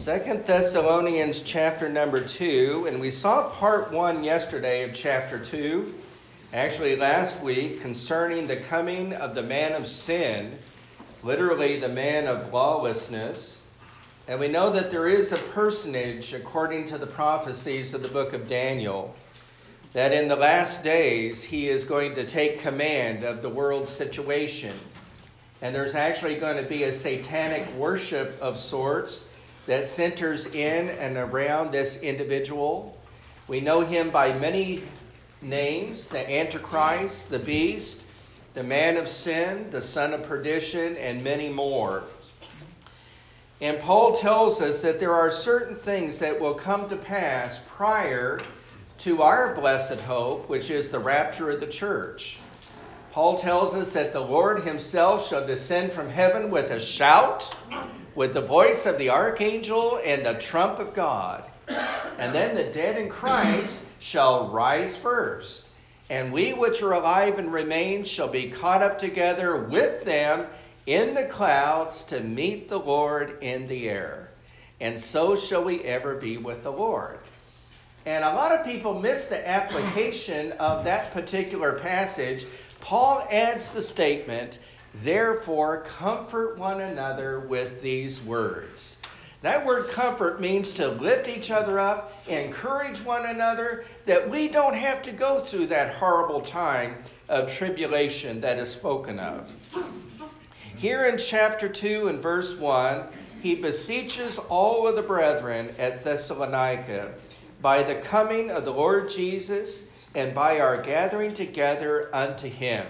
Second Thessalonians chapter number 2, and we saw part 1 yesterday of chapter 2, actually last week, concerning the coming of the man of sin, literally the man of lawlessness. And we know that there is a personage, according to the prophecies of the book of Daniel, that in the last days he is going to take command of the world's situation. And there's actually going to be a satanic worship of sorts that centers in and around this individual. We know him by many names: the Antichrist, the Beast, the man of sin, the son of perdition, and many more. And Paul tells us that there are certain things that will come to pass prior to our blessed hope, which is the rapture of the church. Paul tells us that the Lord himself shall descend from heaven with a shout, with the voice of the archangel and the trump of God. And then the dead in Christ shall rise first. And we which are alive and remain shall be caught up together with them in the clouds to meet the Lord in the air. And so shall we ever be with the Lord. And a lot of people miss the application of that particular passage. Paul adds the statement, therefore comfort one another with these words. That word comfort means to lift each other up, encourage one another, that we don't have to go through that horrible time of tribulation that is spoken of. Here in chapter 2 and verse 1, he beseeches all of the brethren at Thessalonica by the coming of the Lord Jesus and by our gathering together unto him.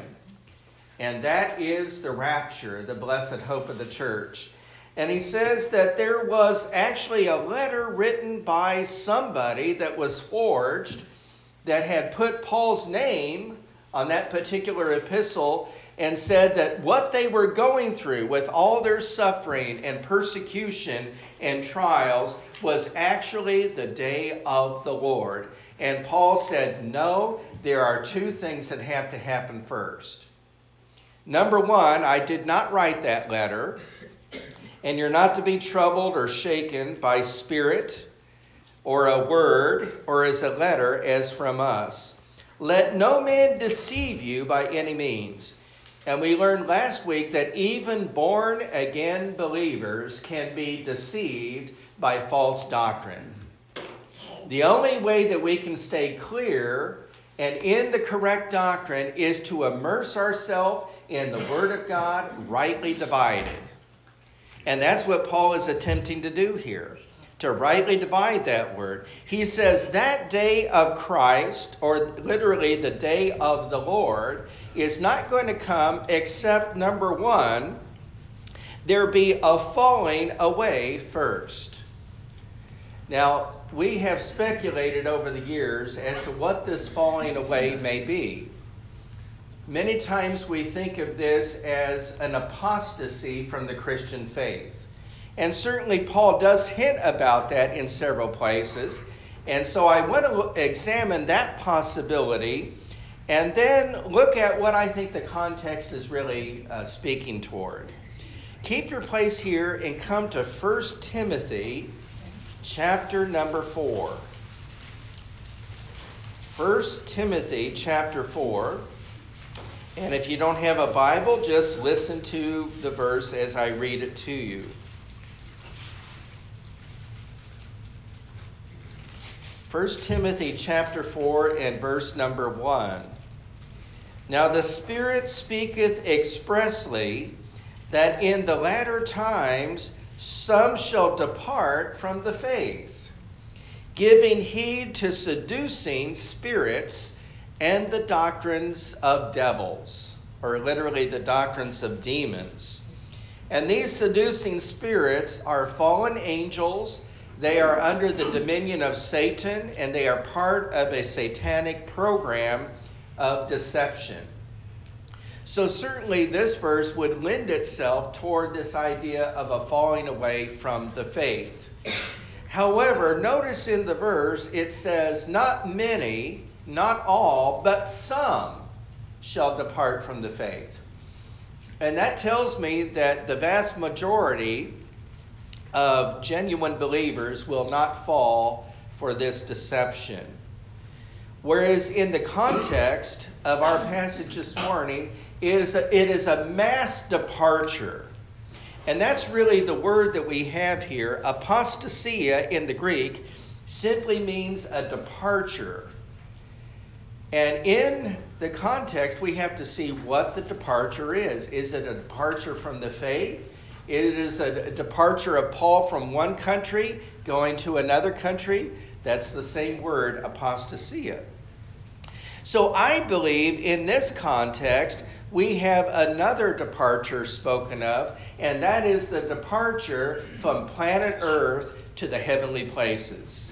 And that is the rapture, the blessed hope of the church. And he says that there was actually a letter written by somebody that was forged that had put Paul's name on that particular epistle and said that what they were going through with all their suffering and persecution and trials was actually the day of the Lord. And Paul said, no, there are two things that have to happen first. Number one, I did not write that letter, and you're not to be troubled or shaken by spirit or a word or as a letter as from us. Let no man deceive you by any means. And we learned last week that even born-again believers can be deceived by false doctrine. The only way that we can stay clear and in the correct doctrine is to immerse ourselves in the Word of God, rightly divided. And that's what Paul is attempting to do here, to rightly divide that word. He says that day of Christ, or literally the day of the Lord, is not going to come except, number one, there be a falling away first. Now, we have speculated over the years as to what this falling away may be. Many times we think of this as an apostasy from the Christian faith. And certainly Paul does hint about that in several places. And so I want to examine that possibility and then look at what I think the context is really speaking toward. Keep your place here and come to 1 Timothy chapter number 4. 1 Timothy chapter 4. And if you don't have a Bible, just listen to the verse as I read it to you. 1 Timothy chapter 4 and verse number 1. Now the Spirit speaketh expressly that in the latter times some shall depart from the faith, giving heed to seducing spirits and the doctrines of devils, or literally the doctrines of demons. And these seducing spirits are fallen angels. They are under the dominion of Satan, and they are part of a satanic program of deception. So certainly this verse would lend itself toward this idea of a falling away from the faith. However, notice in the verse it says, not many, not all, but some shall depart from the faith. And that tells me that the vast majority of genuine believers will not fall for this deception. Whereas in the context of our passage this morning, it is a mass departure. And that's really the word that we have here. Apostasia in the Greek simply means a departure. And in the context, we have to see what the departure is. Is it a departure from the faith? It is a departure of Paul from one country going to another country. That's the same word, apostasia. So I believe in this context, we have another departure spoken of, and that is the departure from planet Earth to the heavenly places.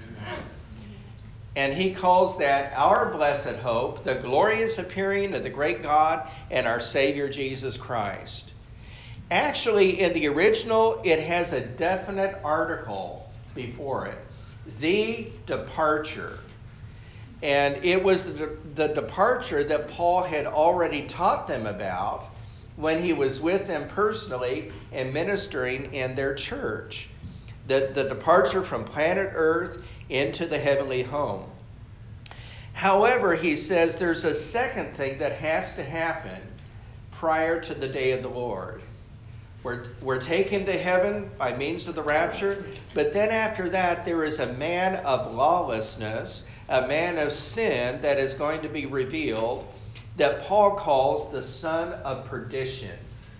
And he calls that our blessed hope, the glorious appearing of the great God and our Savior Jesus Christ. Actually, in the original, it has a definite article before it. The departure. And it was the departure that Paul had already taught them about when he was with them personally and ministering in their church. The departure from planet Earth into the heavenly home. However, he says there's a second thing that has to happen prior to the day of the Lord. We're taken to heaven by means of the rapture, but then after that there is a man of lawlessness, a man of sin that is going to be revealed that Paul calls the son of perdition.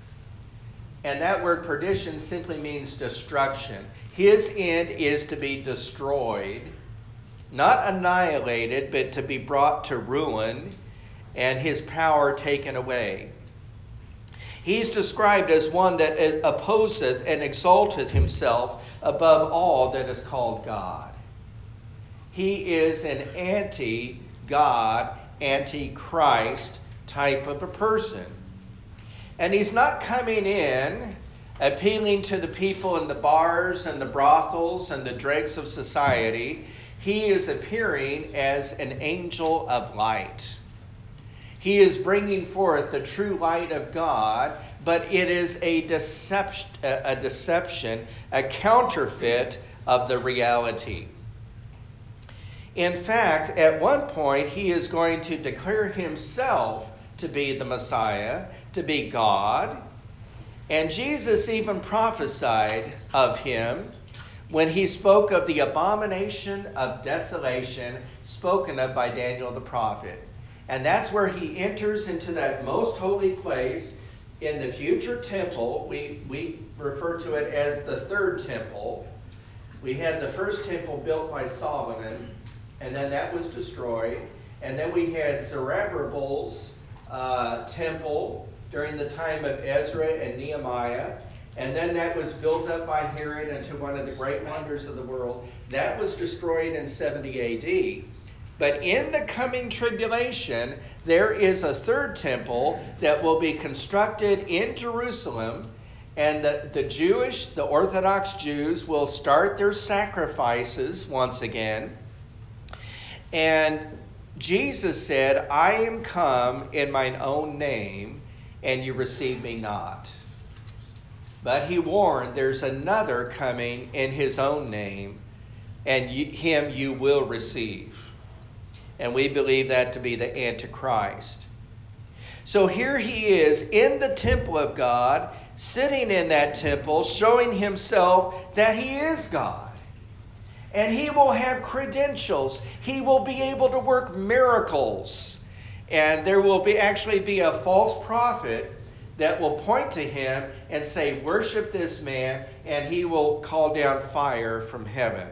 And that word perdition simply means destruction. His end is to be destroyed, not annihilated, but to be brought to ruin and his power taken away. He's described as one that opposeth and exalteth himself above all that is called God. He is an anti-God, anti-Christ type of a person. And he's not coming in appealing to the people in the bars and the brothels and the dregs of society. He is appearing as an angel of light. He is bringing forth the true light of God, but it is a deception, a counterfeit of the reality. In fact, at one point, he is going to declare himself to be the Messiah, to be God. And Jesus even prophesied of him when he spoke of the abomination of desolation spoken of by Daniel the prophet. And that's where he enters into that most holy place in the future temple. We refer to it as the third temple. We had the first temple built by Solomon, and then that was destroyed. And then we had Zerubbabel's temple during the time of Ezra and Nehemiah. And then that was built up by Herod into one of the great wonders of the world. That was destroyed in 70 A.D., But in the coming tribulation, there is a third temple that will be constructed in Jerusalem, and the Orthodox Jews will start their sacrifices once again. And Jesus said, I am come in mine own name, and you receive me not. But he warned there's another coming in his own name, and him you will receive. And we believe that to be the Antichrist. So here he is in the temple of God, sitting in that temple, showing himself that he is God. And he will have credentials. He will be able to work miracles. And there will actually be a false prophet that will point to him and say, worship this man, and he will call down fire from heaven.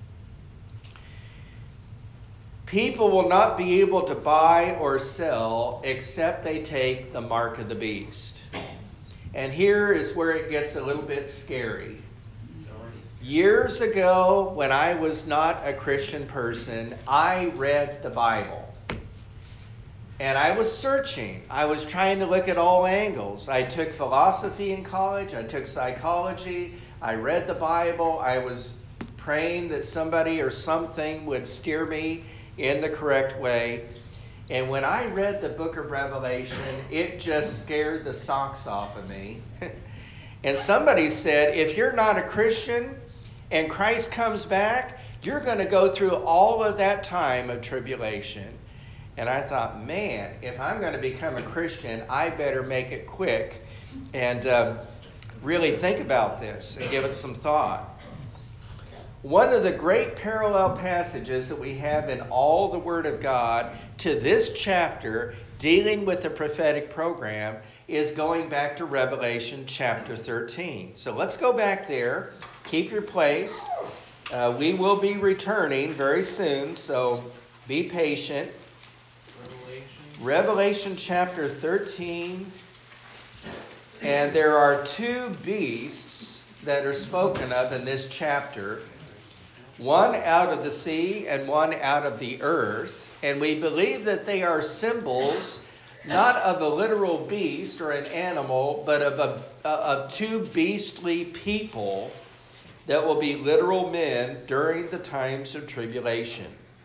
People will not be able to buy or sell except they take the mark of the beast. And here is where it gets a little bit scary. Years ago, when I was not a Christian person, I read the Bible. And I was searching. I was trying to look at all angles. I took philosophy in college. I took psychology. I read the Bible. I was praying that somebody or something would steer me in the correct way. And when I read the book of Revelation, it just scared the socks off of me. And somebody said, if you're not a Christian and Christ comes back, you're going to go through all of that time of tribulation. And I thought, man, if I'm going to become a Christian, I better make it quick and really think about this and give it some thought. One of the great parallel passages that we have in all the Word of God to this chapter dealing with the prophetic program is going back to Revelation chapter 13. So let's go back there. Keep your place. We will be returning very soon, so be patient. Revelation chapter 13. And there are two beasts that are spoken of in this chapter. One out of the sea and one out of the earth. And we believe that they are symbols not of a literal beast or an animal, but of two beastly people that will be literal men during the times of tribulation.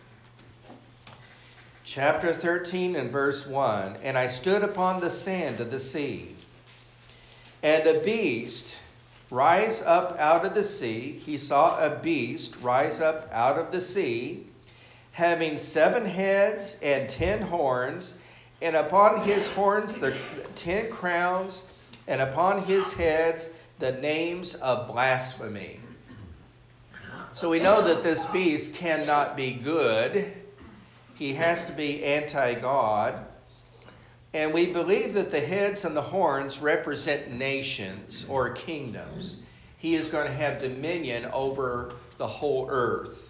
Chapter 13 and verse 1. And I stood upon the sand of the sea, and a beast rise up out of the sea. He saw a beast rise up out of the sea, having 7 heads and 10 horns, and upon his horns the 10 crowns, and upon his heads the names of blasphemy. So we know that this beast cannot be good. He has to be anti-God. And we believe that the heads and the horns represent nations or kingdoms. He is going to have dominion over the whole earth.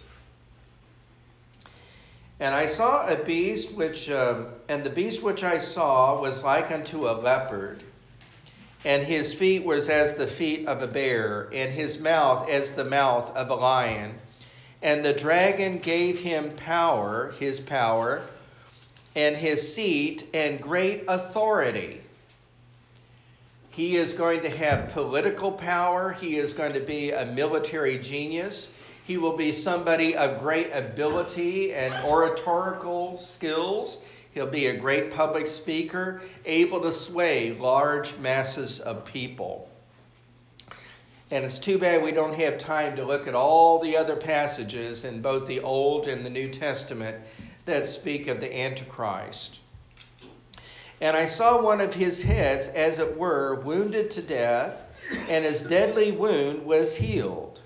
And I saw a beast and the beast which I saw was like unto a leopard, and his feet was as the feet of a bear, and his mouth as the mouth of a lion. And the dragon gave him power, his power, and his seat, and great authority. He is going to have political power. He is going to be a military genius. He will be somebody of great ability and oratorical skills. He'll be a great public speaker, able to sway large masses of people. And it's too bad we don't have time to look at all the other passages in both the Old and the New Testament that speak of the Antichrist. And I saw one of his heads, as it were, wounded to death, and his deadly wound was healed.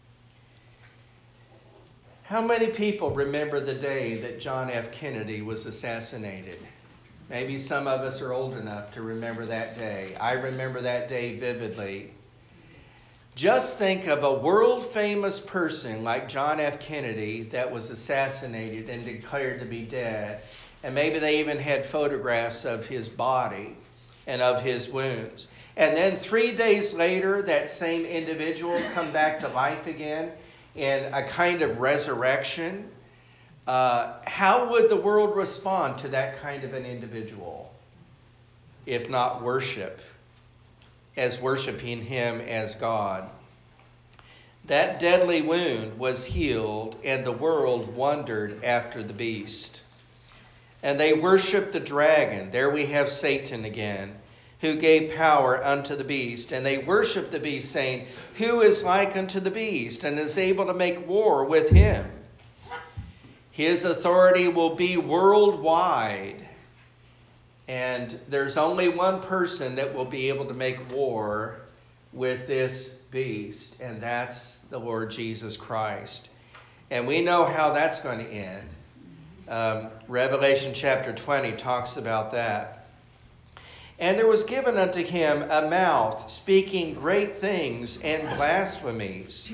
How many people remember the day that John F. Kennedy was assassinated? Maybe some of us are old enough to remember that day. I remember that day vividly. Just think of a world-famous person like John F. Kennedy that was assassinated and declared to be dead. And maybe they even had photographs of his body and of his wounds. And then 3 days later, that same individual come back to life again in a kind of resurrection. How would the world respond to that kind of an individual? If not worship, as worshiping him as God. That deadly wound was healed, and the world wondered after the beast. And they worshiped the dragon. There we have Satan again, who gave power unto the beast. And they worshiped the beast, saying, Who is like unto the beast, and is able to make war with him? His authority will be worldwide. And there's only one person that will be able to make war with this beast, and that's the Lord Jesus Christ. And we know how that's going to end. Revelation chapter 20 talks about that. And there was given unto him a mouth speaking great things and blasphemies.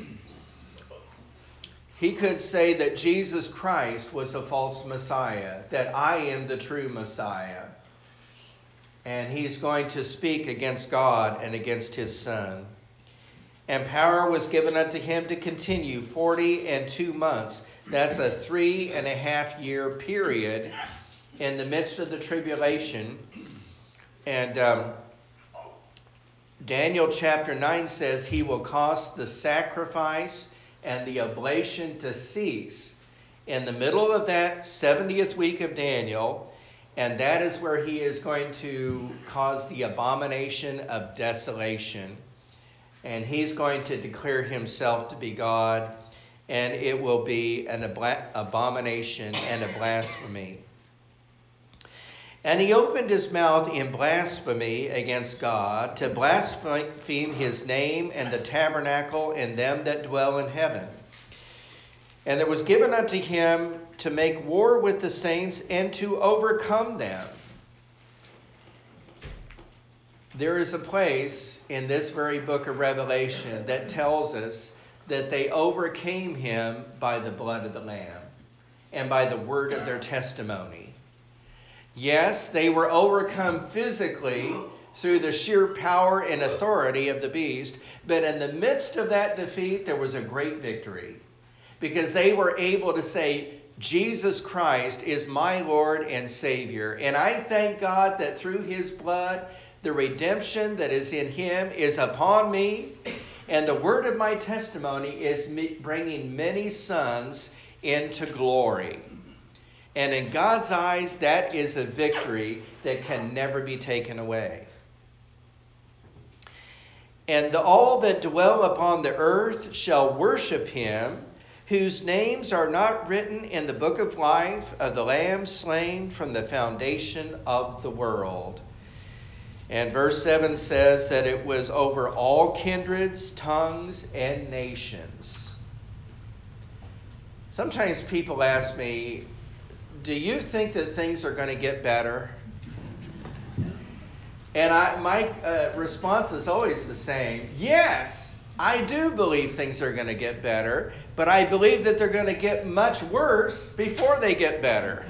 He could say that Jesus Christ was a false Messiah, that I am the true Messiah. And he's going to speak against God and against his Son. And power was given unto him to continue 42 months. That's a 3.5 year period in the midst of the tribulation. And Daniel chapter 9 says he will cause the sacrifice and the oblation to cease in the middle of that 70th week of Daniel. And that is where he is going to cause the abomination of desolation. and he's going to declare himself to be God, and it will be an abomination and a blasphemy. And he opened his mouth in blasphemy against God, to blaspheme his name and the tabernacle and them that dwell in heaven. And there was given unto him to make war with the saints and to overcome them. There is a place in this very book of Revelation that tells us that they overcame him by the blood of the Lamb and by the word of their testimony. Yes, they were overcome physically through the sheer power and authority of the beast, but in the midst of that defeat, there was a great victory, because they were able to say, Jesus Christ is my Lord and Savior. And I thank God that through his blood, the redemption that is in him is upon me, and the word of my testimony is bringing many sons into glory. And in God's eyes, that is a victory that can never be taken away. And all that dwell upon the earth shall worship him, whose names are not written in the book of life of the Lamb slain from the foundation of the world. And verse 7 says that it was over all kindreds, tongues, and nations. Sometimes people ask me, do you think that things are going to get better? And my response is always the same. Yes, I do believe things are going to get better, but I believe that they're going to get much worse before they get better.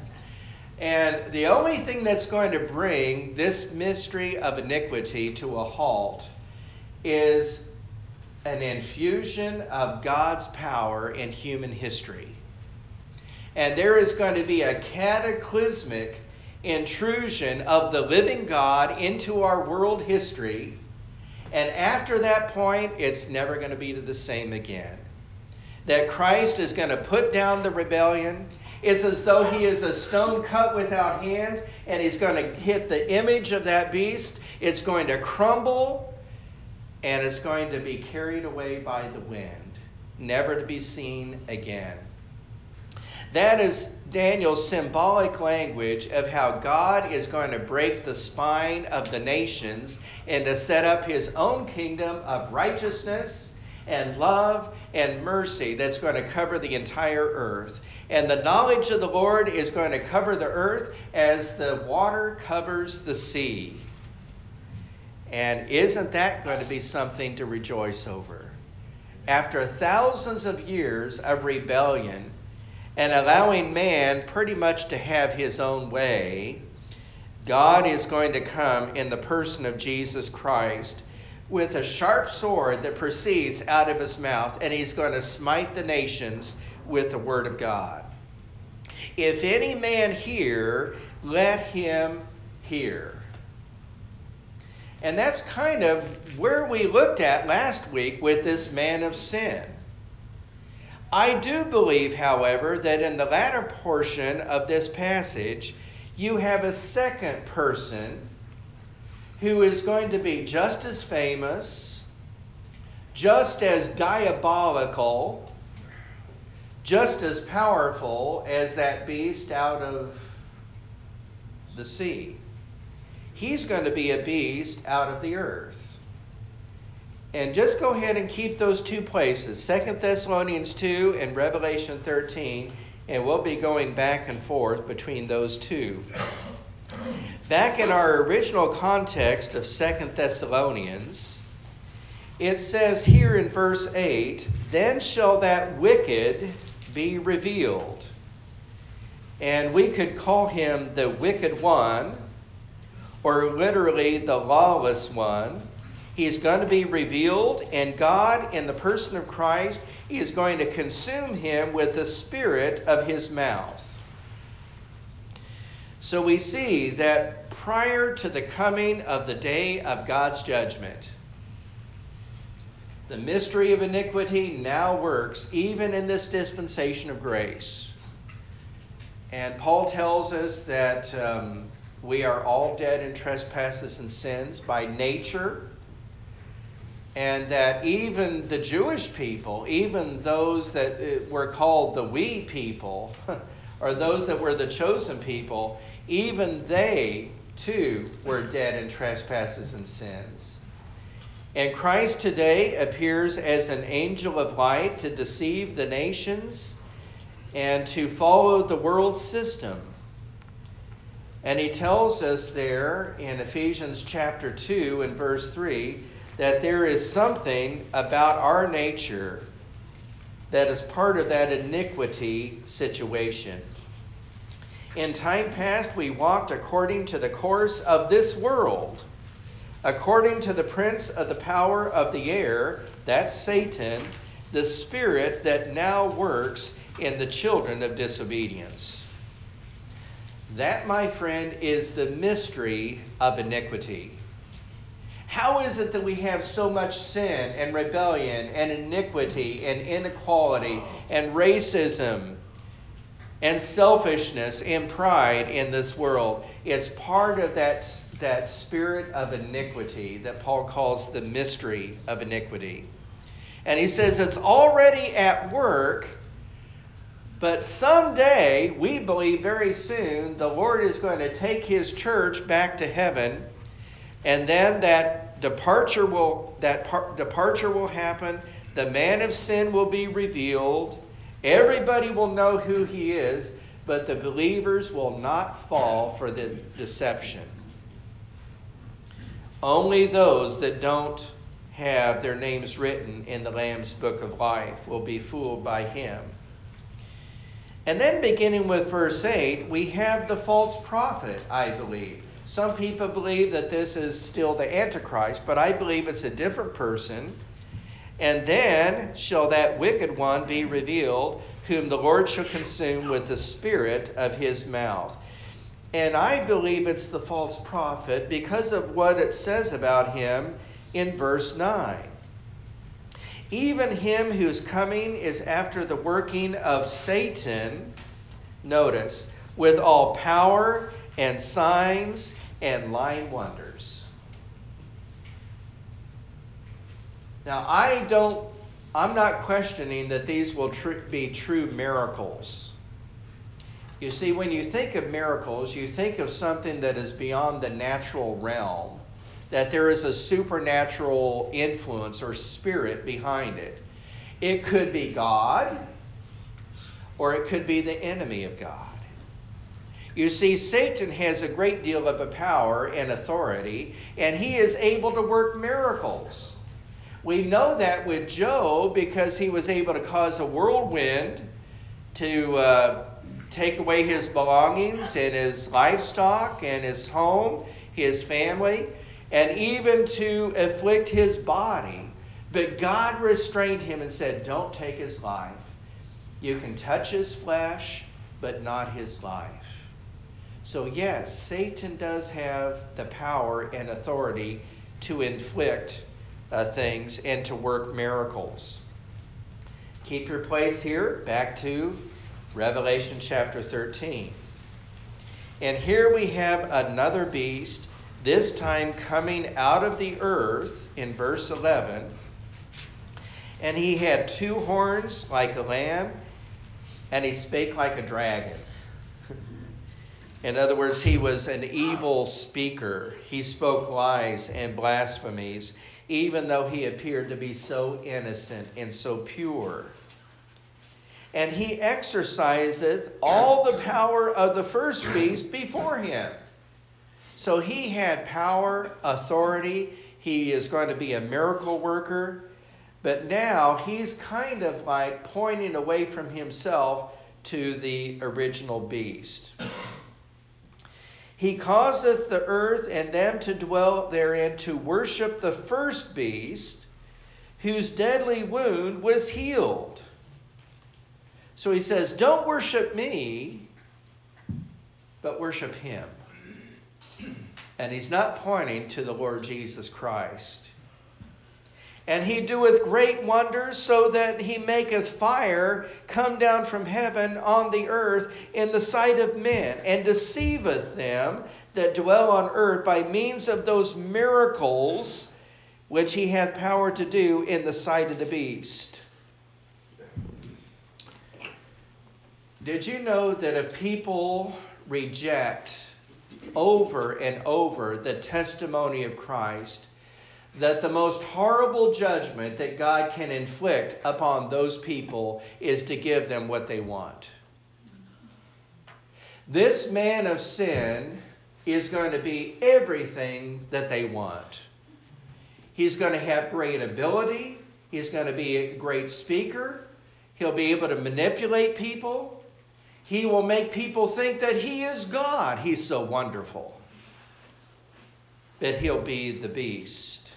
And the only thing that's going to bring this mystery of iniquity to a halt is an infusion of God's power in human history. And there is going to be a cataclysmic intrusion of the living God into our world history. And after that point, it's never going to be the same again. That Christ is going to put down the rebellion. It's as though he is a stone cut without hands, and he's going to hit the image of that beast. It's going to crumble, and it's going to be carried away by the wind, never to be seen again. That is Daniel's symbolic language of how God is going to break the spine of the nations and to set up his own kingdom of righteousness and love and mercy that's going to cover the entire earth. And the knowledge of the Lord is going to cover the earth as the water covers the sea. And isn't that going to be something to rejoice over? After thousands of years of rebellion, and allowing man pretty much to have his own way, God is going to come in the person of Jesus Christ with a sharp sword that proceeds out of his mouth, and he's going to smite the nations with the word of God. If any man hear, let him hear. And that's kind of where we looked at last week with this man of sin. I do believe, however, that in the latter portion of this passage, you have a second person who is going to be just as famous, just as diabolical, just as powerful as that beast out of the sea. He's going to be a beast out of the earth. And just go ahead and keep those two places, 2 Thessalonians 2 and Revelation 13, and we'll be going back and forth between those two. Back in our original context of 2 Thessalonians, it says here in verse 8, then shall that wicked be revealed. And we could call him the wicked one, or literally the lawless one. He's going to be revealed, and God, in the person of Christ, he is going to consume him with the spirit of his mouth. So we see that prior to the coming of the day of God's judgment, the mystery of iniquity now works even in this dispensation of grace. And Paul tells us that we are all dead in trespasses and sins by nature. And that even the Jewish people, even those that were called the we people, or those that were the chosen people, even they too were dead in trespasses and sins. And Christ today appears as an angel of light to deceive the nations and to follow the world system. And he tells us there in Ephesians chapter 2 and verse 3 that there is something about our nature that is part of that iniquity situation. In time past, we walked according to the course of this world, according to the prince of the power of the air, that's Satan, the spirit that now works in the children of disobedience. That, my friend, is the mystery of iniquity. How is it that we have so much sin and rebellion and iniquity and inequality and racism and selfishness and pride in this world? It's part of that spirit of iniquity that Paul calls the mystery of iniquity. And he says it's already at work, but someday, we believe very soon, the Lord is going to take his church back to heaven, and then that departure will happen. The man of sin will be revealed. Everybody will know who he is, but the believers will not fall for the deception. Only those that don't have their names written in the Lamb's Book of Life will be fooled by him. And then beginning with verse 8, we have the false prophet, I believe. Some people believe that this is still the Antichrist, but I believe it's a different person. And then shall that wicked one be revealed, whom the Lord shall consume with the spirit of his mouth. And I believe it's the false prophet because of what it says about him in verse 9. Even him whose coming is after the working of Satan, notice, with all power and signs and lying wonders. Now, I'm not questioning that these will be true miracles. You see, when you think of miracles, you think of something that is beyond the natural realm, that there is a supernatural influence or spirit behind it. It could be God, or it could be the enemy of God. You see, Satan has a great deal of power and authority, and he is able to work miracles. We know that with Job because he was able to cause a whirlwind to take away his belongings and his livestock and his home, his family, and even to afflict his body. But God restrained him and said, don't take his life. You can touch his flesh, but not his life. So yes, Satan does have the power and authority to inflict things and to work miracles. Keep your place here, back to Revelation chapter 13. And here we have another beast, this time coming out of the earth in verse 11. And he had 2 horns like a lamb, and he spake like a dragon. In other words, he was an evil speaker. He spoke lies and blasphemies, even though he appeared to be so innocent and so pure. And he exerciseth all the power of the first beast before him. So he had power, authority. He is going to be a miracle worker. But now he's kind of like pointing away from himself to the original beast. He causeth the earth and them to dwell therein to worship the first beast, whose deadly wound was healed. So he says, don't worship me, but worship him. And he's not pointing to the Lord Jesus Christ. And he doeth great wonders, so that he maketh fire come down from heaven on the earth in the sight of men, and deceiveth them that dwell on earth by means of those miracles which he hath power to do in the sight of the beast. Did you know that if people reject over and over the testimony of Christ, that the most horrible judgment that God can inflict upon those people is to give them what they want? This man of sin is going to be everything that they want. He's going to have great ability. He's going to be a great speaker. He'll be able to manipulate people. He will make people think that he is God. He's so wonderful. But he'll be the beast.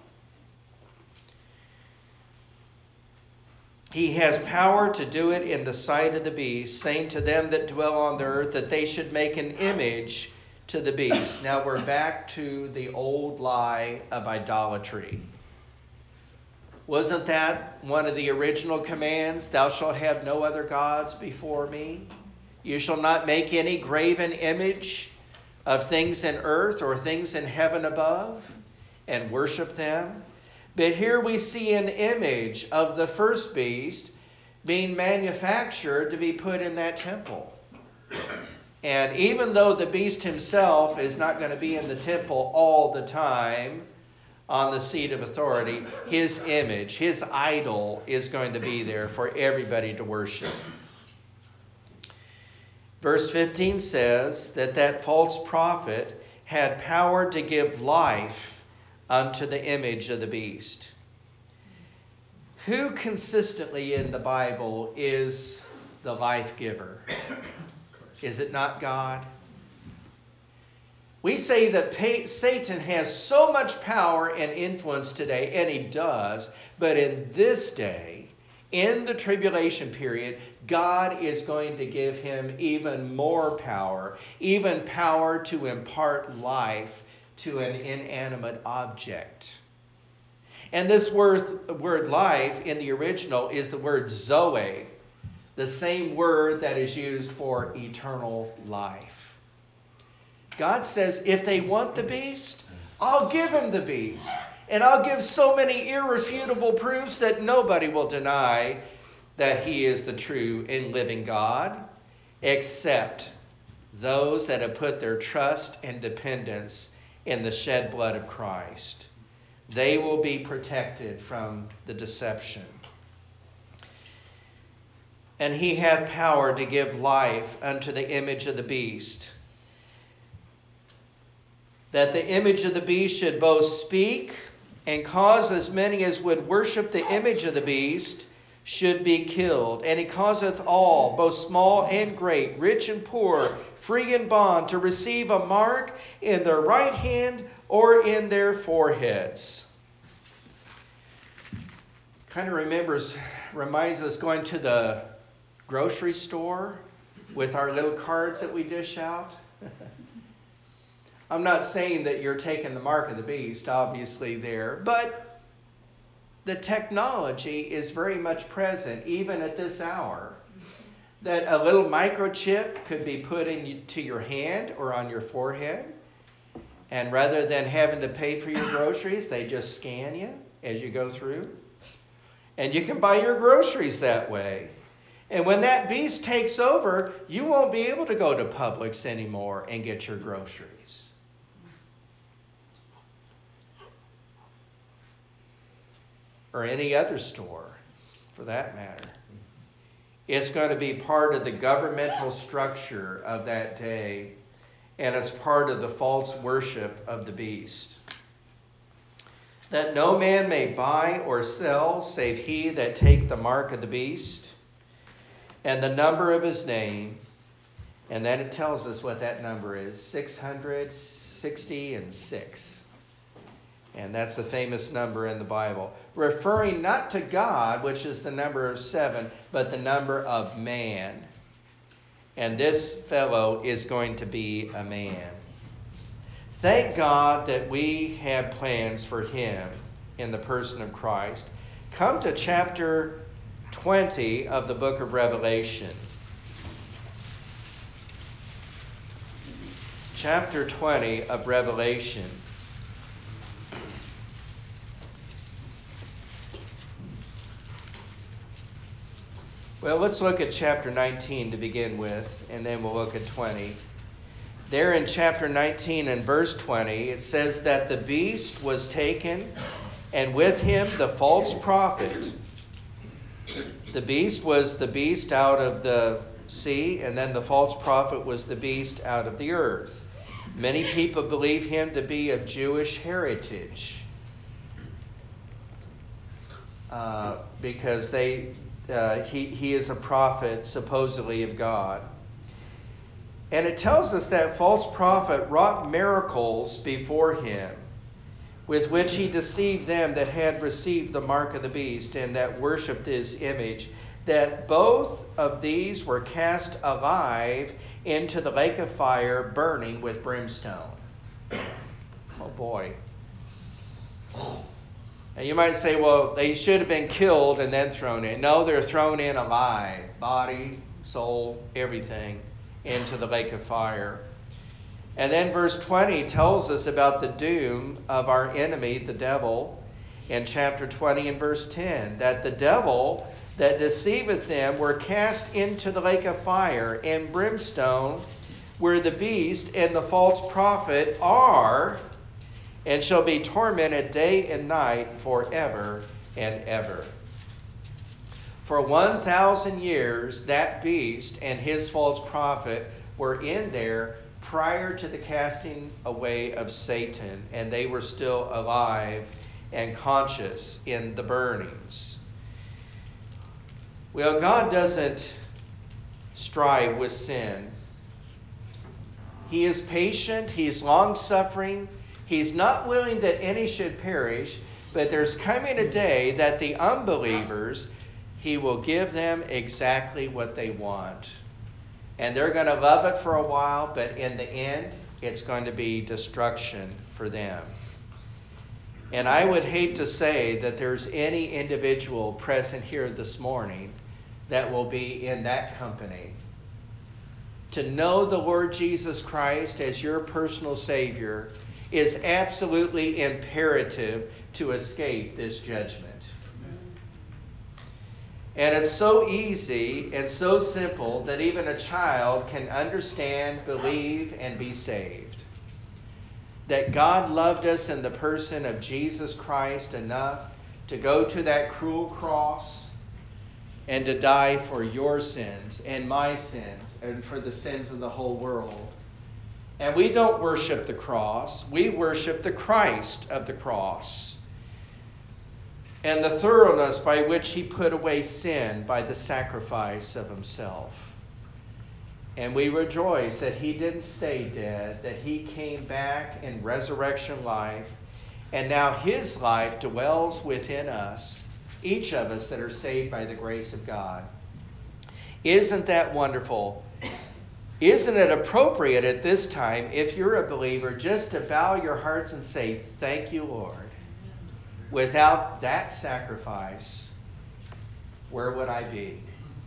He has power to do it in the sight of the beast, saying to them that dwell on the earth that they should make an image to the beast. Now we're back to the old lie of idolatry. Wasn't that one of the original commands? Thou shalt have no other gods before me. You shall not make any graven image of things in earth or things in heaven above and worship them. But here we see an image of the first beast being manufactured to be put in that temple. And even though the beast himself is not going to be in the temple all the time on the seat of authority, his image, his idol is going to be there for everybody to worship. Verse 15 says that false prophet had power to give life unto the image of the beast. Who consistently in the Bible is the life giver? Is it not God? We say that Satan has so much power and influence today, and he does, but in this day, in the tribulation period, God is going to give him even more power, even power to impart life to an inanimate object. And this word life in the original is the word zoe, the same word that is used for eternal life. God says, if they want the beast, I'll give him the beast. And I'll give so many irrefutable proofs that nobody will deny that he is the true and living God, except those that have put their trust and dependence in the shed blood of Christ. They will be protected from the deception. And he had power to give life unto the image of the beast, that the image of the beast should both speak and cause as many as would worship the image of the beast should be killed. And he causeth all, both small and great, rich and poor, free and bond, to receive a mark in their right hand or in their foreheads. Kind of reminds us going to the grocery store with our little cards that we dish out. I'm not saying that you're taking the mark of the beast, obviously, there, but the technology is very much present, even at this hour, that a little microchip could be put into your hand or on your forehead, and rather than having to pay for your groceries, they just scan you as you go through. And you can buy your groceries that way. And when that beast takes over, you won't be able to go to Publix anymore and get your groceries. Or any other store, for that matter. It's going to be part of the governmental structure of that day, and it's part of the false worship of the beast. That no man may buy or sell save he that take the mark of the beast and the number of his name. And then it tells us what that number is, 666. And that's the famous number in the Bible, referring not to God, which is the number of 7, but the number of man. And this fellow is going to be a man. Thank God that we have plans for him in the person of Christ. Come to chapter 20 of the book of Revelation. Chapter 20 of Revelation. Well, let's look at chapter 19 to begin with, and then we'll look at 20. There in chapter 19 and verse 20, it says that the beast was taken, and with him the false prophet. The beast was the beast out of the sea, and then the false prophet was the beast out of the earth. Many people believe him to be of Jewish heritage because he is a prophet supposedly of God. And it tells us that false prophet wrought miracles before him, with which he deceived them that had received the mark of the beast and that worshipped his image, that both of these were cast alive into the lake of fire burning with brimstone. Oh boy. And you might say, well, they should have been killed and then thrown in. No, they're thrown in alive. Body, soul, everything into the lake of fire. And then verse 20 tells us about the doom of our enemy, the devil, in chapter 20 and verse 10, that the devil that deceiveth them were cast into the lake of fire and brimstone, where the beast and the false prophet are, and shall be tormented day and night forever and ever. For 1,000 years, that beast and his false prophet were in there prior to the casting away of Satan, and they were still alive and conscious in the burnings. Well, God doesn't strive with sin. He is patient. He is long-suffering. He's not willing that any should perish, but there's coming a day that the unbelievers, he will give them exactly what they want. And they're going to love it for a while, but in the end, it's going to be destruction for them. And I would hate to say that there's any individual present here this morning that will be in that company. To know the Lord Jesus Christ as your personal Savior is absolutely imperative to escape this judgment. And it's so easy and so simple that even a child can understand, believe, and be saved. That God loved us in the person of Jesus Christ enough to go to that cruel cross and to die for your sins and my sins and for the sins of the whole world. And we don't worship the cross. We worship the Christ of the cross and the thoroughness by which he put away sin by the sacrifice of himself. And we rejoice that he didn't stay dead, that he came back in resurrection life, and now his life dwells within us, each of us that are saved by the grace of God. Isn't that wonderful? Isn't it appropriate at this time, if you're a believer, just to bow your hearts and say, "Thank you, Lord"? Without that sacrifice, where would I be?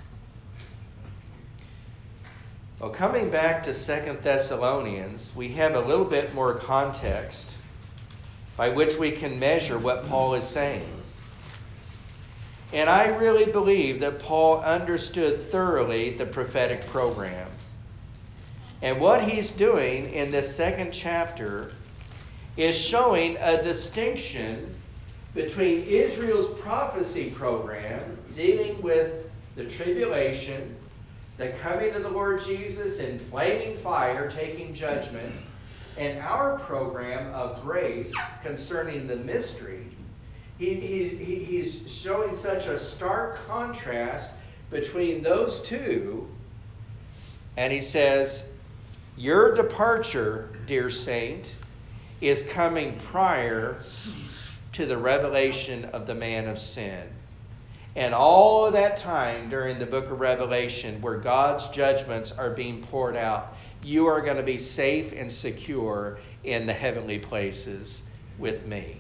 Well, coming back to 2 Thessalonians, we have a little bit more context by which we can measure what Paul is saying. And I really believe that Paul understood thoroughly the prophetic program. And what he's doing in this second chapter is showing a distinction between Israel's prophecy program dealing with the tribulation, the coming of the Lord Jesus in flaming fire taking judgment, and our program of grace concerning the mystery. He's showing such a stark contrast between those two. And he says, your departure, dear saint, is coming prior to the revelation of the man of sin. And all of that time during the book of Revelation where God's judgments are being poured out, you are going to be safe and secure in the heavenly places with me.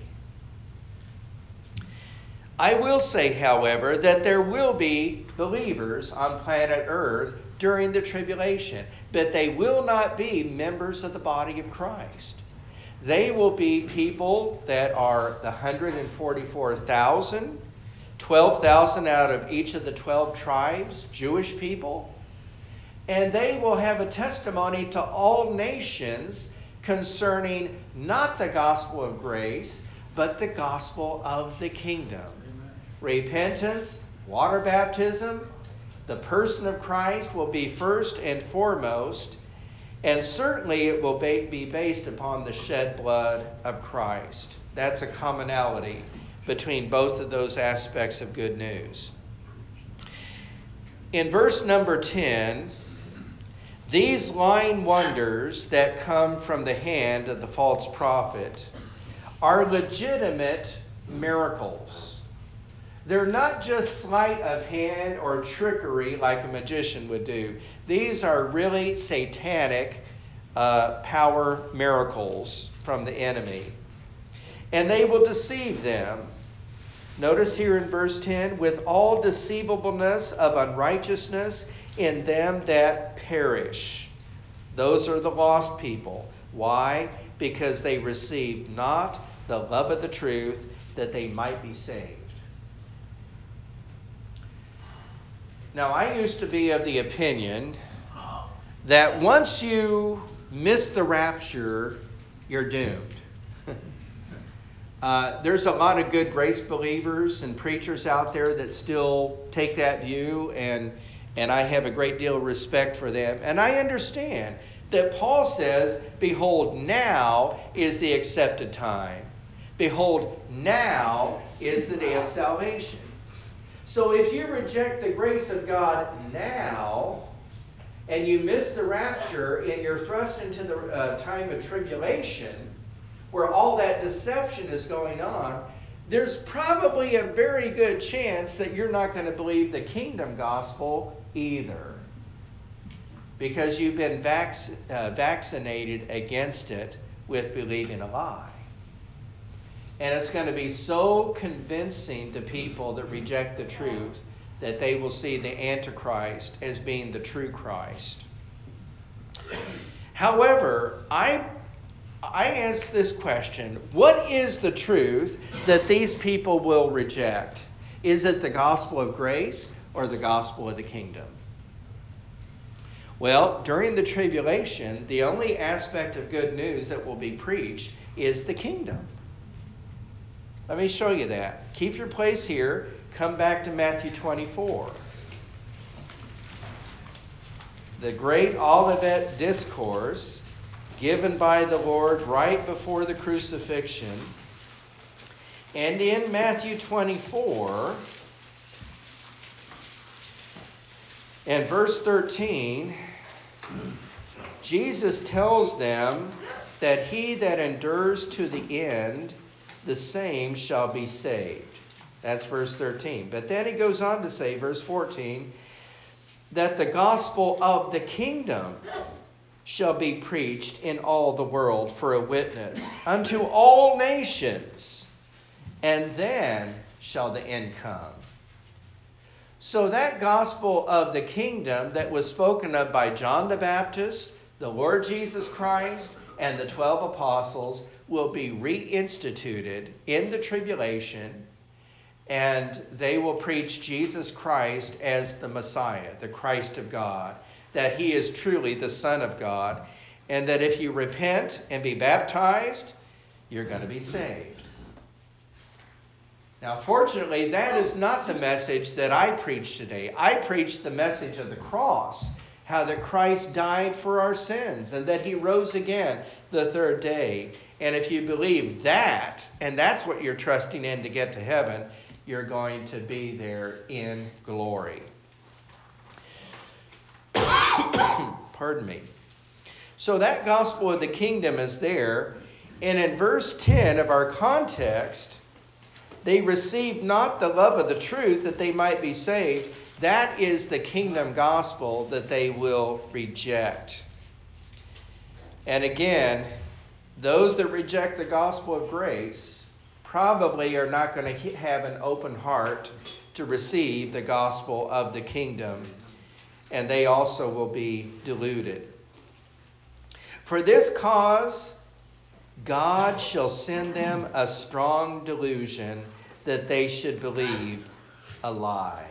I will say, however, that there will be believers on planet Earth during the tribulation, but they will not be members of the body of Christ. They will be people that are the 144,000 12,000 out of each of the 12 tribes, Jewish people. And they will have a testimony to all nations concerning not the gospel of grace, but the gospel of the kingdom. Amen. Repentance, water baptism, the person of Christ will be first and foremost, and certainly it will be based upon the shed blood of Christ. That's a commonality between both of those aspects of good news. In verse number 10, these lying wonders that come from the hand of the false prophet are legitimate miracles. They're not just sleight of hand or trickery like a magician would do. These are really satanic power miracles from the enemy. And they will deceive them. Notice here in verse 10, with all deceivableness of unrighteousness in them that perish. Those are the lost people. Why? Because they received not the love of the truth that they might be saved. Now, I used to be of the opinion that once you miss the rapture, you're doomed. There's a lot of good grace believers and preachers out there that still take that view, and I have a great deal of respect for them. And I understand that Paul says, behold, now is the accepted time. Behold, now is the day of salvation. So if you reject the grace of God now, and you miss the rapture, and you're thrust into the time of tribulation, where all that deception is going on, there's probably a very good chance that you're not going to believe the kingdom gospel either, because you've been vaccinated against it with believing a lie. And it's going to be so convincing to people that reject the truth that they will see the Antichrist as being the true Christ. However, I ask this question: what is the truth that these people will reject? Is it the gospel of grace or the gospel of the kingdom? Well, during the tribulation, the only aspect of good news that will be preached is the kingdom. Let me show you that. Keep your place here. Come back to Matthew 24. The great Olivet Discourse given by the Lord right before the crucifixion. And in Matthew 24 and verse 13, Jesus tells them that he that endures to the end, the same shall be saved. That's verse 13. But then he goes on to say, verse 14, that the gospel of the kingdom shall be preached in all the world for a witness unto all nations, and then shall the end come. So that gospel of the kingdom that was spoken of by John the Baptist, the Lord Jesus Christ, and the 12 apostles will be reinstituted in the tribulation, and they will preach Jesus Christ as the Messiah, the Christ of God, that he is truly the Son of God, and that if you repent and be baptized, you're going to be saved. Now, fortunately, that is not the message that I preach today. I preach the message of the cross, how that Christ died for our sins and that he rose again the third day. And if you believe that, and that's what you're trusting in to get to heaven, you're going to be there in glory. Pardon me. So that gospel of the kingdom is there. And in verse 10 of our context, they received not the love of the truth that they might be saved. That is the kingdom gospel that they will reject. And again, those that reject the gospel of grace probably are not going to have an open heart to receive the gospel of the kingdom, and they also will be deluded. For this cause, God shall send them a strong delusion that they should believe, a lie.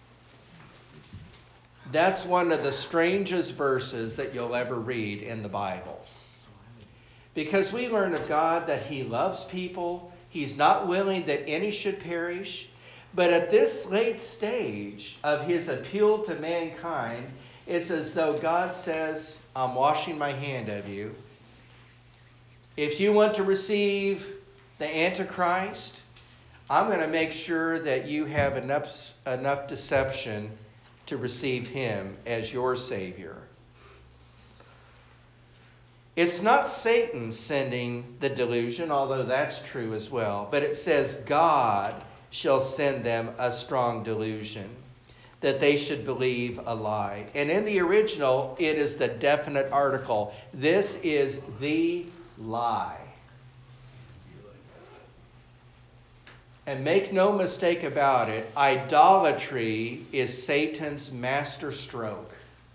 That's one of the strangest verses that you'll ever read in the Bible. Because we learn of God that he loves people. He's not willing that any should perish. But at this late stage of his appeal to mankind, it's as though God says, I'm washing my hand of you. If you want to receive the Antichrist, I'm going to make sure that you have enough deception to receive him as your Savior. It's not Satan sending the delusion, although that's true as well. But it says God shall send them a strong delusion, that they should believe a lie. And in the original, it is the definite article. This is the lie. And make no mistake about it, idolatry is Satan's master stroke.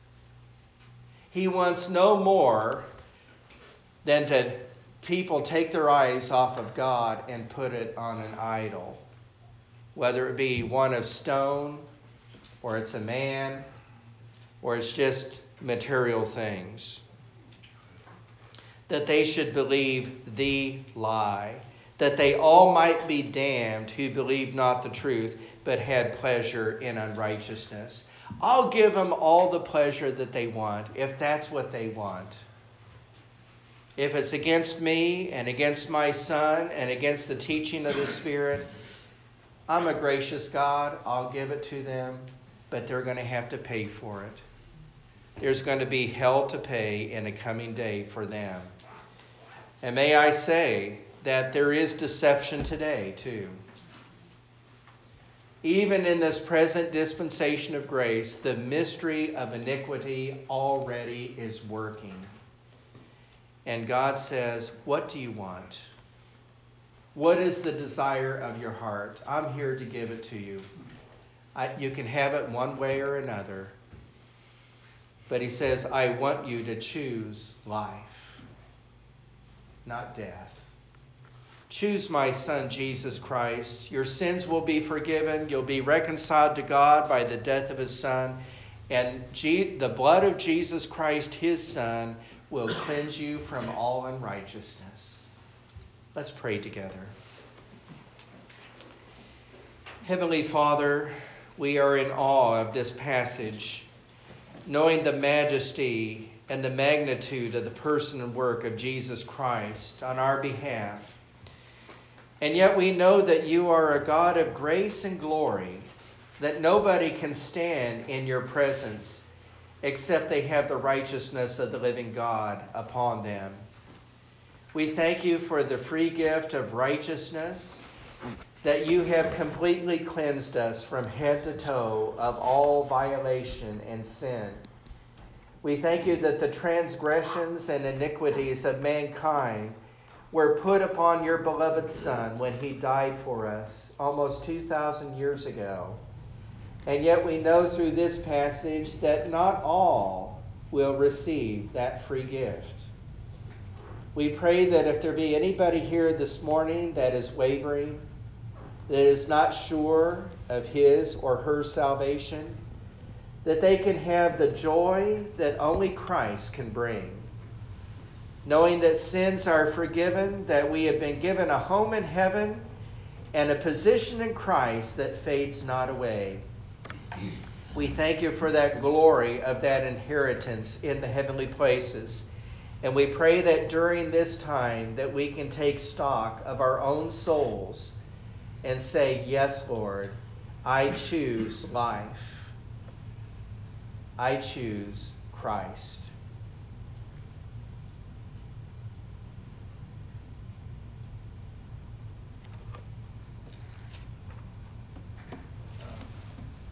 He wants no more than to people take their eyes off of God and put it on an idol. Whether it be one of stone, or it's a man, or it's just material things. That they should believe the lie, that they all might be damned who believed not the truth, but had pleasure in unrighteousness. I'll give them all the pleasure that they want, if that's what they want. If it's against me and against my Son and against the teaching of the Spirit, I'm a gracious God. I'll give it to them, but they're going to have to pay for it. There's going to be hell to pay in a coming day for them. And may I say that there is deception today, too. Even in this present dispensation of grace, the mystery of iniquity already is working. And God says, what do you want? What is the desire of your heart? I'm here to give it to you. You can have it one way or another. But he says, I want you to choose life, not death. Choose my Son, Jesus Christ. Your sins will be forgiven. You'll be reconciled to God by the death of his Son. And the blood of Jesus Christ, his Son, will cleanse you from all unrighteousness. Let's pray together. Heavenly Father, we are in awe of this passage, knowing the majesty and the magnitude of the person and work of Jesus Christ on our behalf. And yet we know that you are a God of grace and glory, that nobody can stand in your presence except they have the righteousness of the living God upon them. We thank you for the free gift of righteousness, that you have completely cleansed us from head to toe of all violation and sin. We thank you that the transgressions and iniquities of mankind were put upon your beloved Son when he died for us almost 2,000 years ago. And yet we know through this passage that not all will receive that free gift. We pray that if there be anybody here this morning that is wavering, that is not sure of his or her salvation, that they can have the joy that only Christ can bring. Knowing that sins are forgiven, that we have been given a home in heaven and a position in Christ that fades not away. We thank you for that glory of that inheritance in the heavenly places. And we pray that during this time that we can take stock of our own souls and say, yes, Lord, I choose life. I choose Christ.